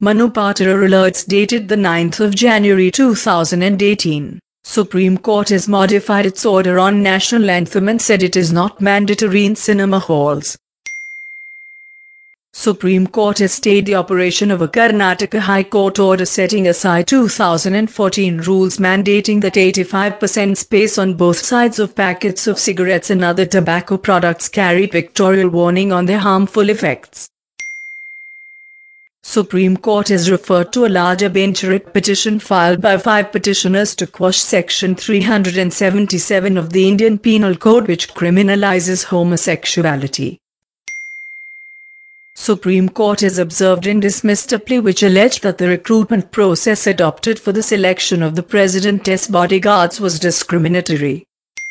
Manu Patra alerts dated the 9th of January 2018. Supreme Court has modified its order on national anthem and said it is not mandatory in cinema halls. Supreme Court has stayed the operation of a Karnataka High Court order setting aside 2014 rules mandating that 85% space on both sides of packets of cigarettes and other tobacco products carry pictorial warning on their harmful effects. Supreme Court has referred to a larger bench writ petition filed by 5 petitioners to quash Section 377 of the Indian Penal Code, which criminalizes homosexuality. Supreme Court has observed and dismissed a plea which alleged that the recruitment process adopted for the selection of the president's bodyguards was discriminatory.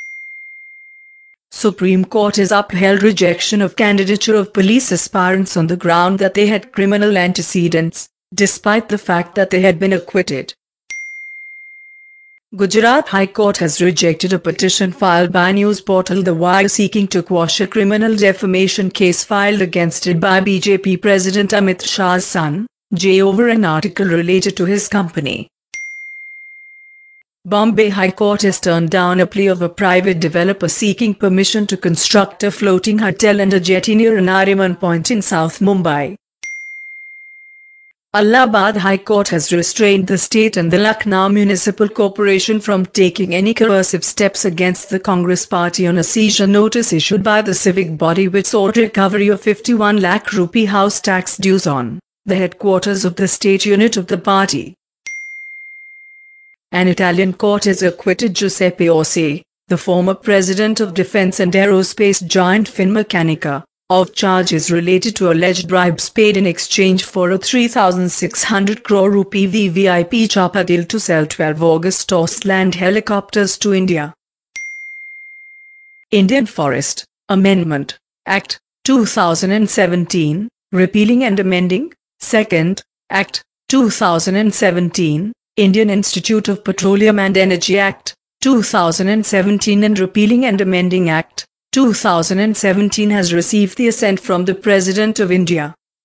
Supreme Court has upheld rejection of candidature of police aspirants on the ground that they had criminal antecedents, despite the fact that they had been acquitted. Gujarat High Court has rejected a petition filed by news portal The Wire seeking to quash a criminal defamation case filed against it by BJP President Amit Shah's son, Jay, over an article related to his company. Bombay High Court has turned down a plea of a private developer seeking permission to construct a floating hotel and a jetty near Nariman Point in South Mumbai. Allahabad High Court has restrained the state and the Lucknow Municipal Corporation from taking any coercive steps against the Congress party on a seizure notice issued by the civic body which sought recovery of 51 lakh rupee house tax dues on the headquarters of the state unit of the party. An Italian court has acquitted Giuseppe Orsi, the former president of defense and aerospace giant Finmeccanica, of charges related to alleged bribes paid in exchange for a 3,600 crore rupee VVIP Chopper deal to sell 12 Augustus land helicopters to India. Indian Forest Amendment Act 2017, repealing and amending, 2nd Act 2017, Indian Institute of Petroleum and Energy Act 2017 and repealing and amending Act 2017 has received the assent from the President of India.